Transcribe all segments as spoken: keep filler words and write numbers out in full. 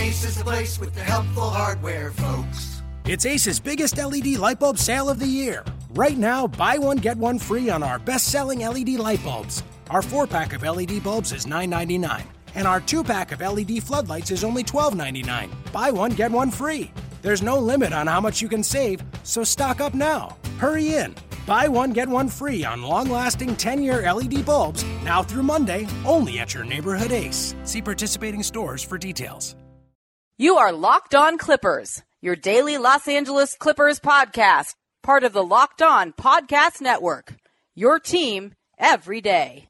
Ace is the place with the helpful hardware, folks. It's Ace's biggest L E D light bulb sale of the year. Right now, buy one, get one free on our best-selling L E D light bulbs. Our four-pack of L E D bulbs is nine ninety-nine, and our two-pack of L E D floodlights is only twelve ninety-nine. Buy one, get one free. There's no limit on how much you can save, so stock up now. Hurry in. Buy one, get one free on long-lasting ten-year L E D bulbs, now through Monday, only at your neighborhood Ace. See participating stores for details. You are Locked On Clippers, your daily Los Angeles Clippers podcast, part of the Locked On Podcast Network, your team every day.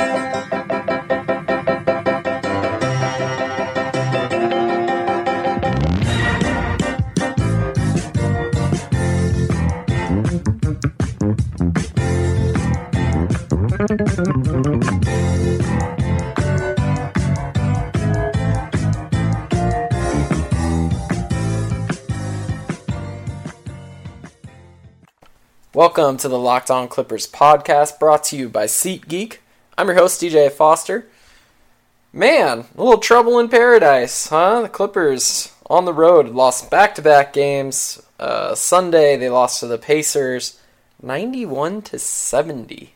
Welcome to the Locked On Clippers podcast, brought to you by SeatGeek. I'm your host, D J Foster. Man, a little trouble in paradise, huh? The Clippers on the road lost back-to-back games. Uh, Sunday, they lost to the Pacers, ninety-one to seventy.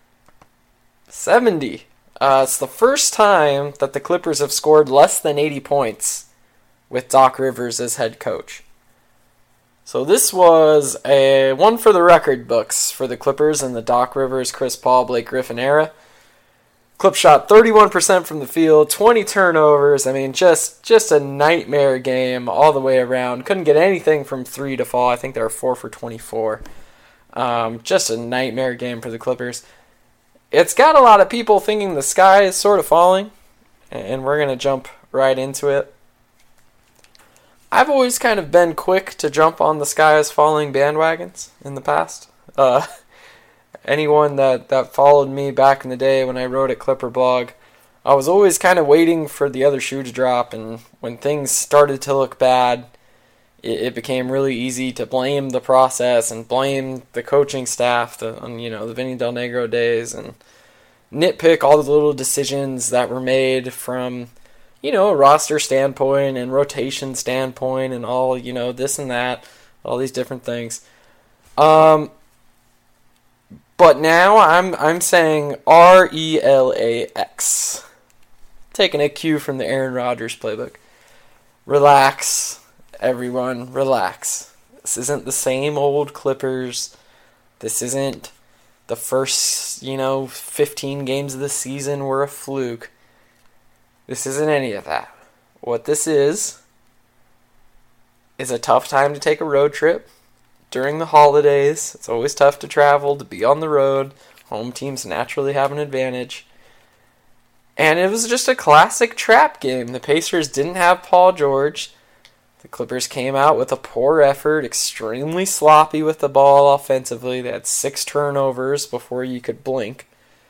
seventy. Uh, it's the first time that the Clippers have scored less than eighty points with Doc Rivers as head coach. So this was a one for the record books for the Clippers in the Doc Rivers, Chris Paul, Blake Griffin era. Clip shot thirty-one percent from the field, twenty turnovers. I mean, just just a nightmare game all the way around. Couldn't get anything from three to fall. I think they were four for twenty-four. Um, just a nightmare game for the Clippers. It's got a lot of people thinking the sky is sort of falling, and we're going to jump right into it. I've always kind of been quick to jump on the sky is falling bandwagons in the past. Uh, anyone that, that followed me back in the day when I wrote at Clipper Blog, I was always kind of waiting for the other shoe to drop, and when things started to look bad, it, it became really easy to blame the process and blame the coaching staff, the you know the Vinny Del Negro days, and nitpick all the little decisions that were made from you know, a roster standpoint and rotation standpoint and all, you know, this and that, all these different things. Um, but now I'm I'm saying R E L A X. Taking a cue from the Aaron Rodgers playbook. Relax, everyone, relax. This isn't the same old Clippers. This isn't the first, you know, fifteen games of the season were a fluke. This isn't any of that. What this is, is a tough time to take a road trip during the holidays. It's always tough to travel, to be on the road. Home teams naturally have an advantage. And it was just a classic trap game. The Pacers didn't have Paul George. The Clippers came out with a poor effort, extremely sloppy with the ball offensively. They had six turnovers before you could blink.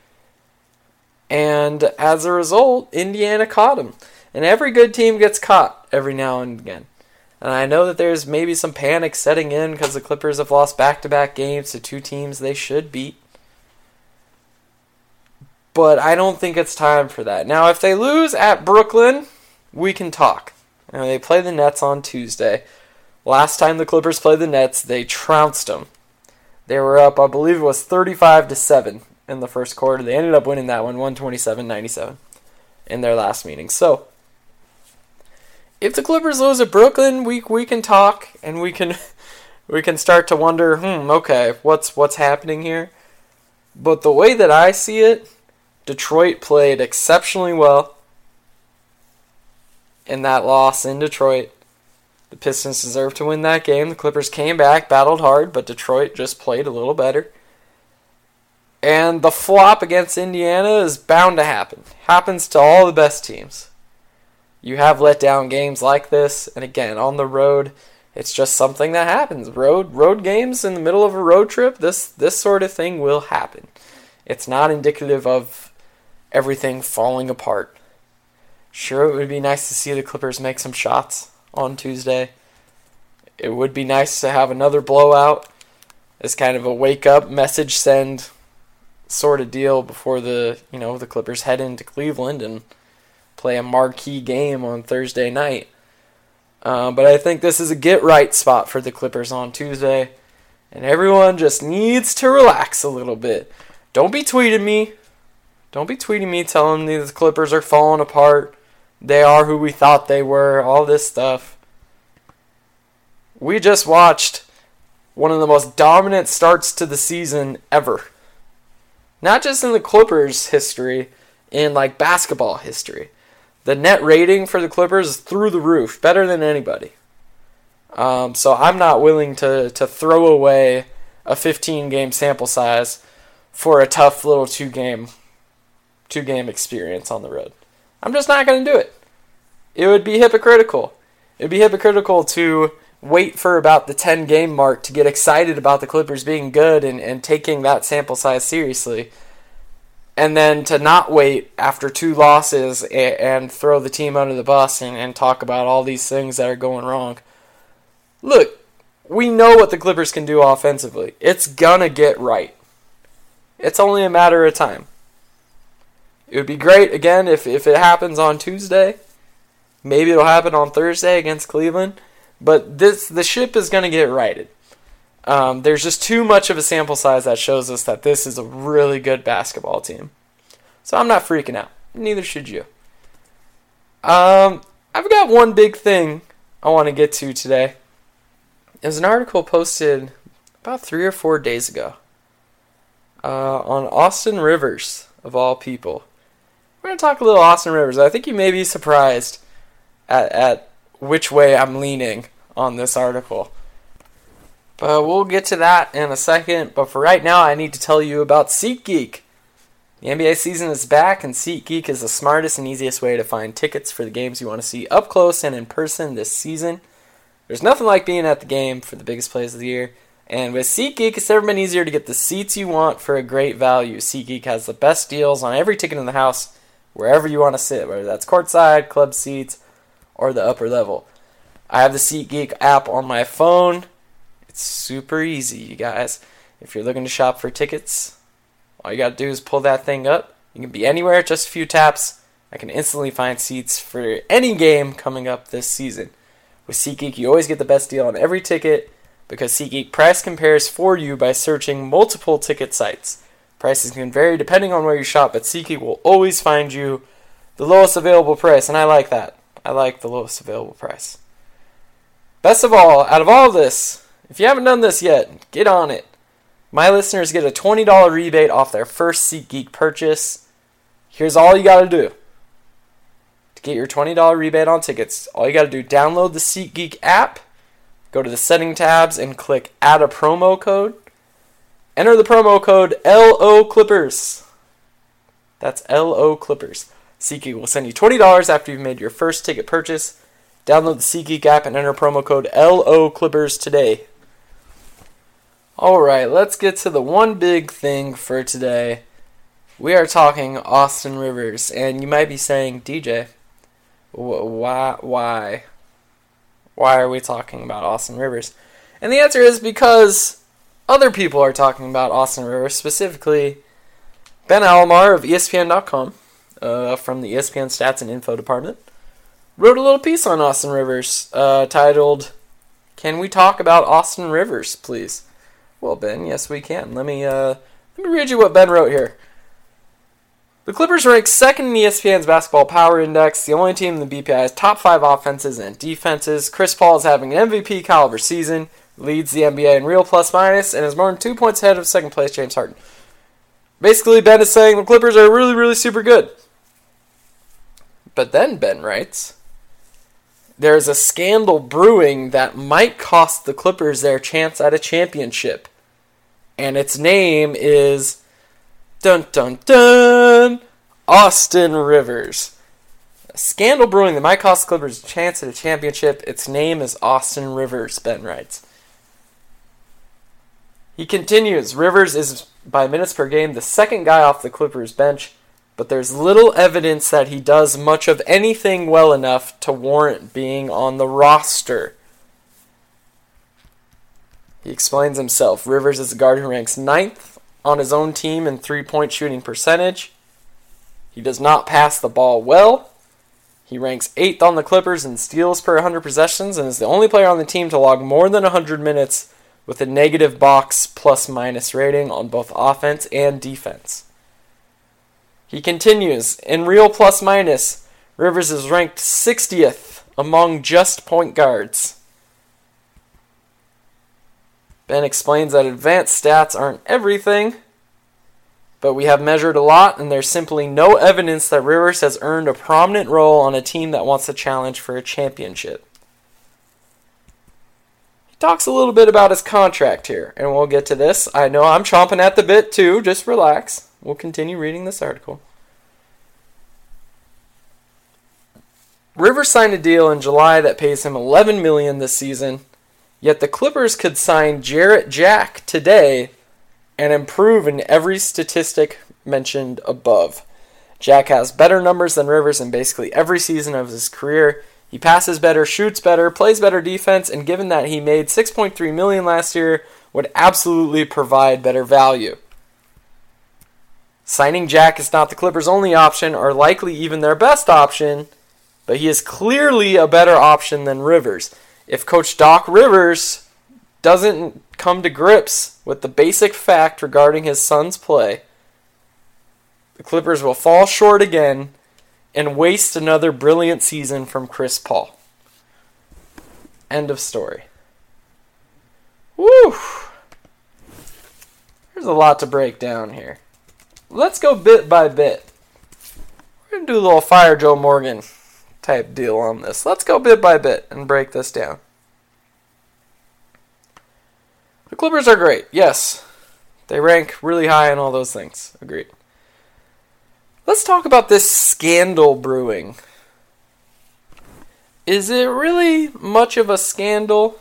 And as a result, Indiana caught him. And every good team gets caught every now and again. And I know that there's maybe some panic setting in because the Clippers have lost back-to-back games to two teams they should beat. But I don't think it's time for that. Now, if they lose at Brooklyn, we can talk. You know, they play the Nets on Tuesday. Last time the Clippers played the Nets, they trounced them. They were up, I believe it was thirty-five to seven. In the first quarter. They ended up winning that one, one twenty-seven ninety-seven, in their last meeting. So, if the Clippers lose at Brooklyn, we we can talk and we can we can start to wonder, hmm, okay, what's what's happening here? But the way that I see it, Detroit played exceptionally well in that loss in Detroit. The Pistons deserved to win that game. The Clippers came back, battled hard, but Detroit just played a little better. And the flop against Indiana is bound to happen. Happens to all the best teams. You have letdown games like this, and again, on the road, it's just something that happens. Road road games in the middle of a road trip, this this sort of thing will happen. It's not indicative of everything falling apart. Sure, it would be nice to see the Clippers make some shots on Tuesday. It would be nice to have another blowout as kind of a wake-up message send sort of deal before the, you know, the Clippers head into Cleveland and play a marquee game on Thursday night. Uh, but I think this is a get-right spot for the Clippers on Tuesday. And everyone just needs to relax a little bit. Don't be tweeting me. Don't be tweeting me telling me the Clippers are falling apart. They are who we thought they were. All this stuff. We just watched one of the most dominant starts to the season ever. Not just in the Clippers' history, in like basketball history. The net rating for the Clippers is through the roof, better than anybody. Um, so I'm not willing to, to throw away a fifteen-game sample size for a tough little two-game two-game experience on the road. I'm just not going to do it. It would be hypocritical. It would be hypocritical to wait for about the ten-game mark to get excited about the Clippers being good and, and taking that sample size seriously, and then to not wait after two losses and, and throw the team under the bus and, and talk about all these things that are going wrong. Look, we know what the Clippers can do offensively. It's gonna get right. It's only a matter of time. It would be great, again, if, if it happens on Tuesday. Maybe it'll happen on Thursday against Cleveland. But this the ship is going to get righted. Um, there's just too much of a sample size that shows us that this is a really good basketball team. So I'm not freaking out. Neither should you. Um, I've got one big thing I want to get to today. There's an article posted about three or four days ago uh, on Austin Rivers, of all people. We're going to talk a little Austin Rivers. I think you may be surprised at, at which way I'm leaning on this article. But we'll get to that in a second. But for right now, I need to tell you about SeatGeek. The N B A season is back, and SeatGeek is the smartest and easiest way to find tickets for the games you want to see up close and in person this season. There's nothing like being at the game for the biggest plays of the year. And with SeatGeek, it's never been easier to get the seats you want for a great value. SeatGeek has the best deals on every ticket in the house, wherever you want to sit, whether that's courtside, club seats, or the upper level. I have the SeatGeek app on my phone. It's super easy, you guys. If you're looking to shop for tickets, all you got to do is pull that thing up. You can be anywhere, just a few taps. I can instantly find seats for any game coming up this season. With SeatGeek, you always get the best deal on every ticket because SeatGeek price compares for you by searching multiple ticket sites. Prices can vary depending on where you shop, but SeatGeek will always find you the lowest available price, and I like that. I like the lowest available price. Best of all, out of all of this, if you haven't done this yet, get on it. My listeners get a twenty dollars rebate off their first SeatGeek purchase. Here's all you got to do. To get your twenty dollars rebate on tickets, all you got to do, download the SeatGeek app, go to the setting tabs, and click add a promo code. Enter the promo code L O Clippers. That's L O Clippers. SeatGeek will send you twenty dollars after you've made your first ticket purchase. Download the SeatGeek app and enter promo code L O Clippers today. Alright, let's get to the one big thing for today. We are talking Austin Rivers, and you might be saying, D J, why, why? Why are we talking about Austin Rivers? And the answer is because other people are talking about Austin Rivers, specifically Ben Alomar of E S P N dot com, uh, from the E S P N Stats and Info Department, wrote a little piece on Austin Rivers uh, titled, "Can we talk about Austin Rivers, please?" Well, Ben, yes we can. Let me uh, let me read you what Ben wrote here. The Clippers rank second in E S P N's Basketball Power Index, the only team in the B P I's top five offenses and defenses. Chris Paul is having an M V P caliber season, leads the N B A in real plus-minus, and is more than two points ahead of second place James Harden. Basically, Ben is saying the Clippers are really, really super good. But then Ben writes, there's a scandal brewing that might cost the Clippers their chance at a championship. And its name is, dun dun dun, Austin Rivers. A scandal brewing that might cost the Clippers a chance at a championship. Its name is Austin Rivers, Ben writes. He continues, Rivers is, by minutes per game, the second guy off the Clippers bench, but there's little evidence that he does much of anything well enough to warrant being on the roster. He explains himself. Rivers is a guard who ranks ninth on his own team in three-point shooting percentage. He does not pass the ball well. He ranks eighth on the Clippers in steals per one hundred possessions and is the only player on the team to log more than one hundred minutes with a negative box plus-minus rating on both offense and defense. He continues, in real plus-minus, Rivers is ranked sixtieth among just point guards. Ben explains that advanced stats aren't everything, but we have measured a lot, and there's simply no evidence that Rivers has earned a prominent role on a team that wants to challenge for a championship. He talks a little bit about his contract here, and we'll get to this. I know I'm chomping at the bit too, just relax. We'll continue reading this article. Rivers signed a deal in July that pays him eleven million dollars this season, yet the Clippers could sign Jarrett Jack today and improve in every statistic mentioned above. Jack has better numbers than Rivers in basically every season of his career. He passes better, shoots better, plays better defense, and given that he made six point three million dollars last year, would absolutely provide better value. Signing Jack is not the Clippers' only option, or likely even their best option, but he is clearly a better option than Rivers. If Coach Doc Rivers doesn't come to grips with the basic fact regarding his son's play, the Clippers will fall short again and waste another brilliant season from Chris Paul. End of story. Woo! There's a lot to break down here. Let's go bit by bit. We're going to do a little Fire Joe Morgan type deal on this. Let's go bit by bit and break this down. The Clippers are great, yes. They rank really high in all those things. Agreed. Let's talk about this scandal brewing. Is it really much of a scandal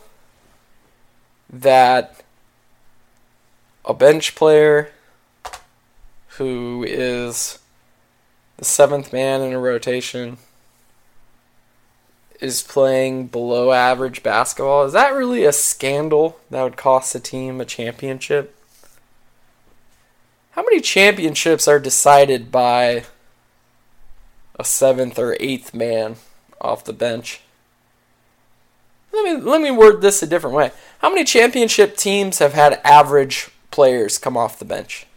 that a bench player who is the seventh man in a rotation is playing below average basketball? Is that really a scandal that would cost a team a championship? How many championships are decided by a seventh or eighth man off the bench? Let me let me word this a different way. How many championship teams have had average players come off the bench?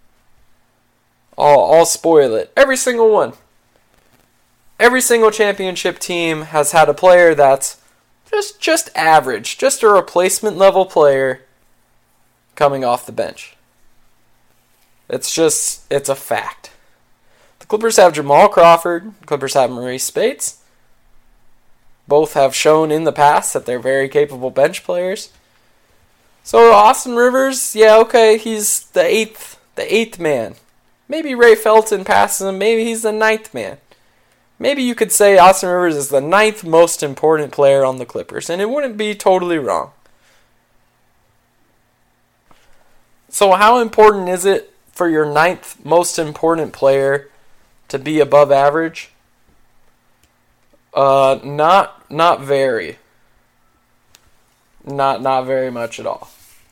I'll, I'll spoil it. Every single one. Every single championship team has had a player that's just just average, just a replacement level player coming off the bench. It's just, it's a fact. The Clippers have Jamal Crawford. The Clippers have Maurice Spates. Both have shown in the past that they're very capable bench players. So Austin Rivers, yeah, okay, he's the eighth, the eighth man. Maybe Ray Felton passes him. Maybe he's the ninth man. Maybe you could say Austin Rivers is the ninth most important player on the Clippers, and it wouldn't be totally wrong. So how important is it for your ninth most important player to be above average? Uh, not not very. Not not very much at all.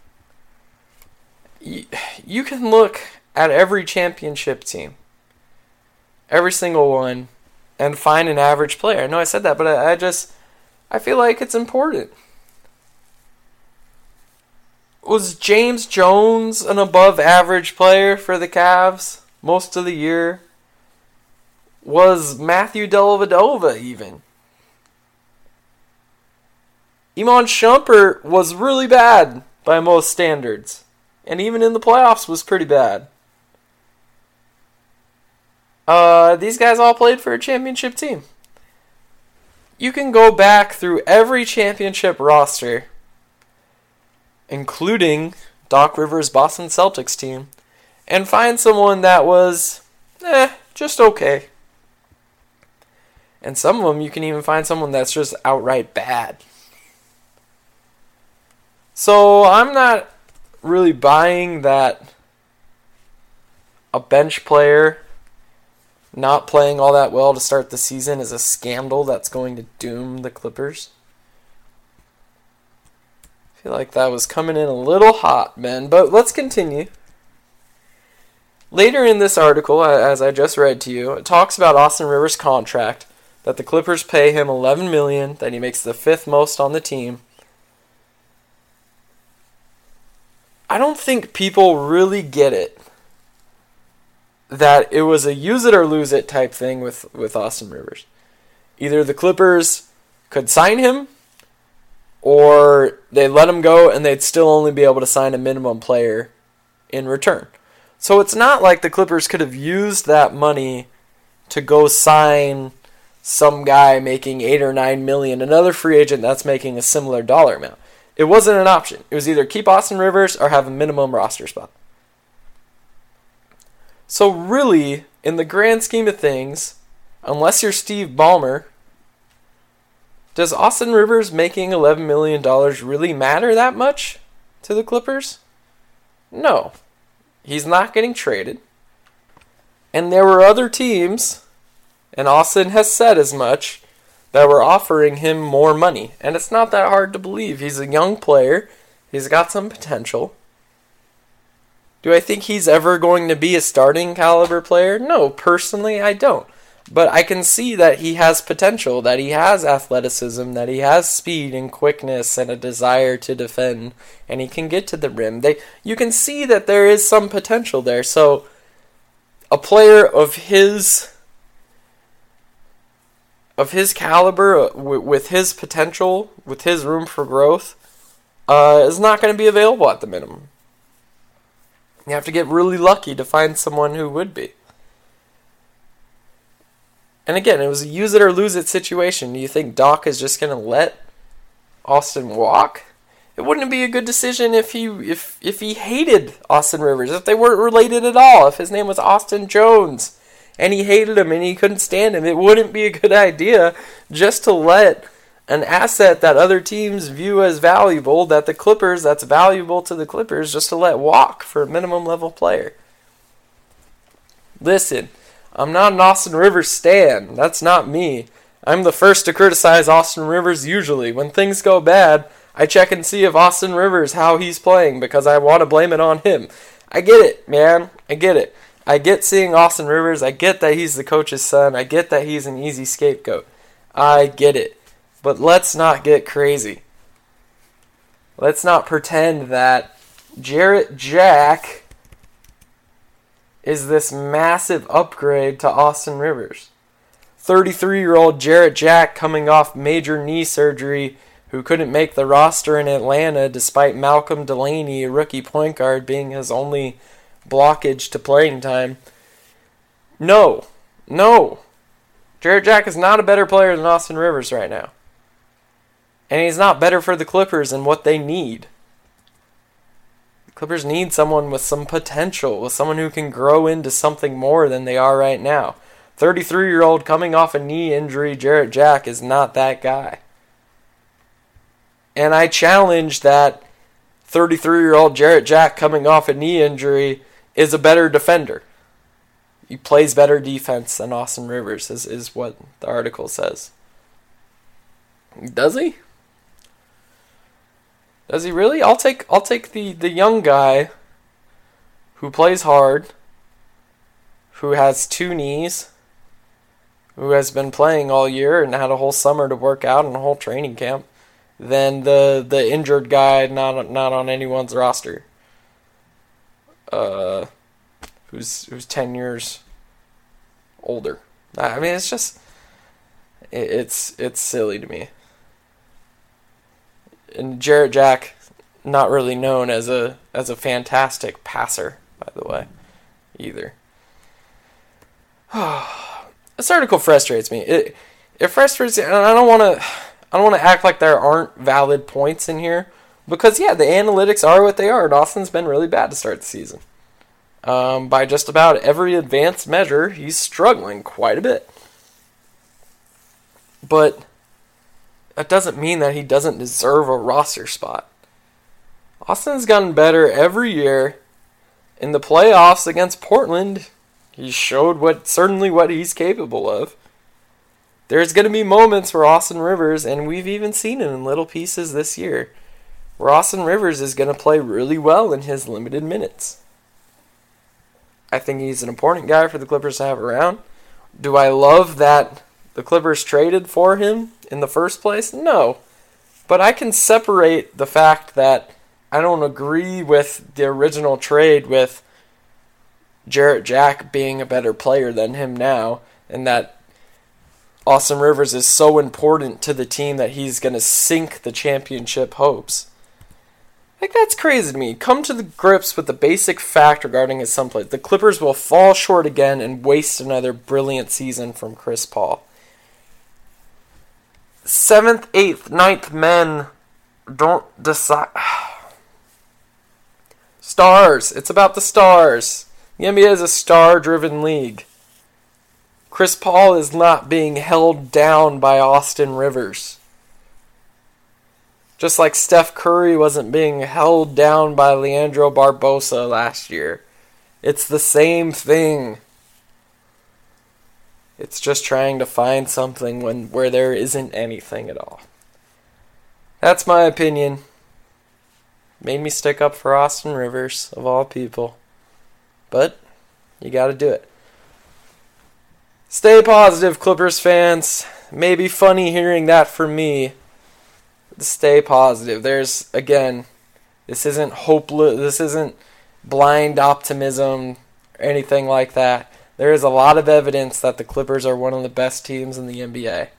You, you can look at every championship team, every single one, and find an average player. I know I said that, but I, I just I feel like it's important. Was James Jones an above average player for the Cavs most of the year? Was Matthew Dellavedova even? Iman Shumpert was really bad by most standards, and even in the playoffs was pretty bad. Uh, these guys all played for a championship team. You can go back through every championship roster, including Doc Rivers' Boston Celtics team, and find someone that was, eh, just okay. And some of them, you can even find someone that's just outright bad. So I'm not really buying that a bench player not playing all that well to start the season is a scandal that's going to doom the Clippers. I feel like that was coming in a little hot, Ben, but let's continue. Later in this article, as I just read to you, it talks about Austin Rivers' contract, that the Clippers pay him eleven million dollars, that he makes the fifth most on the team. I don't think people really get it that it was a use it or lose it type thing with, with Austin Rivers. Either the Clippers could sign him, or they let him go and they'd still only be able to sign a minimum player in return. So it's not like the Clippers could have used that money to go sign some guy making eight or nine million, another free agent that's making a similar dollar amount. It wasn't an option. It was either keep Austin Rivers or have a minimum roster spot. So really, in the grand scheme of things, unless you're Steve Ballmer, does Austin Rivers making eleven million dollars really matter that much to the Clippers? No. He's not getting traded. And there were other teams, and Austin has said as much, that were offering him more money. And it's not that hard to believe. He's a young player. He's got some potential. Do I think he's ever going to be a starting caliber player? No, personally I don't. But I can see that he has potential, that he has athleticism, that he has speed and quickness and a desire to defend, and he can get to the rim. They, you can see that there is some potential there. So a player of his of his caliber, with his potential, with his room for growth, uh, is not going to be available at the minimum. You have to get really lucky to find someone who would be. And again, it was a use it or lose it situation. Do you think Doc is just going to let Austin walk? It wouldn't be a good decision if he if if he hated Austin Rivers, if they weren't related at all, if his name was Austin Jones and he hated him and he couldn't stand him. It wouldn't be a good idea just to let an asset that other teams view as valuable, that the Clippers, that's valuable to the Clippers, just to let walk for a minimum level player. Listen, I'm not an Austin Rivers stan. That's not me. I'm the first to criticize Austin Rivers usually. When things go bad, I check and see if Austin Rivers, how he's playing, because I want to blame it on him. I get it, man. I get it. I get seeing Austin Rivers. I get that he's the coach's son. I get that he's an easy scapegoat. I get it. But let's not get crazy. Let's not pretend that Jarrett Jack is this massive upgrade to Austin Rivers. thirty-three-year-old Jarrett Jack coming off major knee surgery who couldn't make the roster in Atlanta despite Malcolm Delaney, a rookie point guard, being his only blockage to playing time. No. No. Jarrett Jack is not a better player than Austin Rivers right now. And he's not better for the Clippers than what they need. The Clippers need someone with some potential, with someone who can grow into something more than they are right now. thirty-three-year-old coming off a knee injury, Jarrett Jack is not that guy. And I challenge that thirty-three-year-old Jarrett Jack coming off a knee injury is a better defender. He plays better defense than Austin Rivers, is, is what the article says. Does he? Does he really? I'll take I'll take the, the young guy who plays hard, who has two knees, who has been playing all year and had a whole summer to work out and a whole training camp, than the, the injured guy not not on anyone's roster. Uh, who's who's ten years older. I mean, it's just it, it's it's silly to me. And Jarrett Jack, not really known as a as a fantastic passer, by the way, either. This article frustrates me. It it frustrates me, and I don't want to I don't want to act like there aren't valid points in here, because yeah, the analytics are what they are. And Austin's been really bad to start the season. Um, by just about every advanced measure, he's struggling quite a bit. But that doesn't mean that he doesn't deserve a roster spot. Austin's gotten better every year. In the playoffs against Portland, he showed what certainly what he's capable of. There's going to be moments where Austin Rivers, and we've even seen it in little pieces this year, where Austin Rivers is going to play really well in his limited minutes. I think he's an important guy for the Clippers to have around. Do I love that the Clippers traded for him in the first place? No. But I can separate the fact that I don't agree with the original trade with Jarrett Jack being a better player than him now, and that Austin Rivers is so important to the team that he's going to sink the championship hopes. Like, that's crazy to me. Come to the grips with the basic fact regarding his son play. The Clippers will fall short again and waste another brilliant season from Chris Paul. Seventh, eighth, ninth men don't decide. Stars. It's about the stars. The N B A is a star-driven league. Chris Paul is not being held down by Austin Rivers. Just like Steph Curry wasn't being held down by Leandro Barbosa last year. It's the same thing. It's just trying to find something when where there isn't anything at all. That's my opinion. Made me stick up for Austin Rivers, of all people. But you gotta do it. Stay positive, Clippers fans. It may be funny hearing that from me. Stay positive. There's, again, this isn't hopeless. This isn't blind optimism or anything like that. There is a lot of evidence that the Clippers are one of the best teams in the N B A.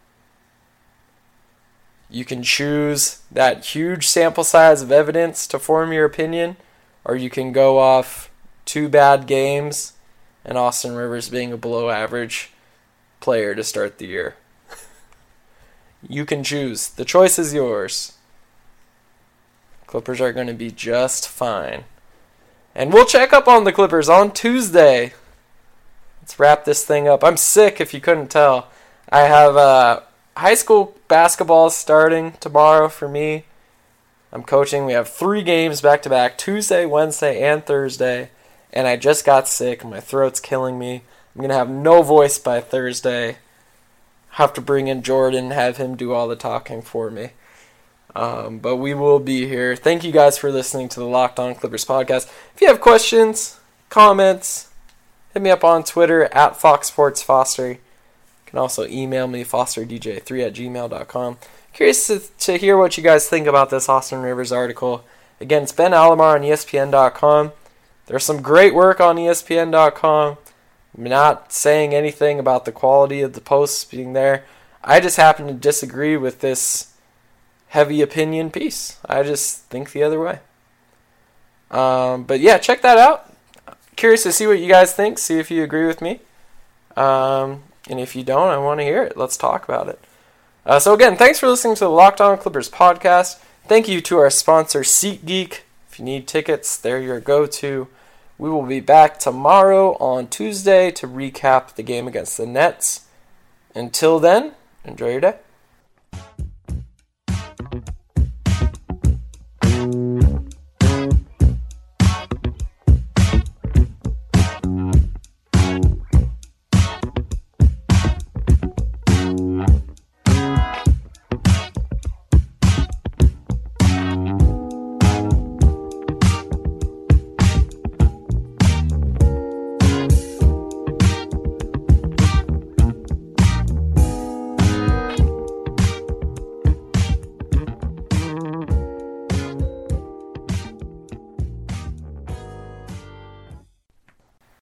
You can choose that huge sample size of evidence to form your opinion, or you can go off two bad games and Austin Rivers being a below average player to start the year. You can choose. The choice is yours. Clippers are going to be just fine. And we'll check up on the Clippers on Tuesday. Let's wrap this thing up. I'm sick, if you couldn't tell. I have uh, high school basketball starting tomorrow for me. I'm coaching. We have three games back-to-back, Tuesday, Wednesday, and Thursday. And I just got sick. My throat's killing me. I'm going to have no voice by Thursday. Have to bring in Jordan, have him do all the talking for me. Um, but we will be here. Thank you guys for listening to the Locked On Clippers podcast. If you have questions, comments, hit me up on Twitter at Fox Sports Foster. You can also email me, foster d j three at gmail dot com. Curious to, to hear what you guys think about this Austin Rivers article. Again, it's Ben Alamar on E S P N dot com. There's some great work on E S P N dot com. I'm not saying anything about the quality of the posts being there. I just happen to disagree with this heavy opinion piece. I just think the other way. Um, but yeah, check that out. Curious to see what you guys think. See if you agree with me. Um, and if you don't, I want to hear it. Let's talk about it. Uh, so again, thanks for listening to the Locked On Clippers podcast. Thank you to our sponsor, SeatGeek. If you need tickets, they're your go-to. We will be back tomorrow on Tuesday to recap the game against the Nets. Until then, enjoy your day.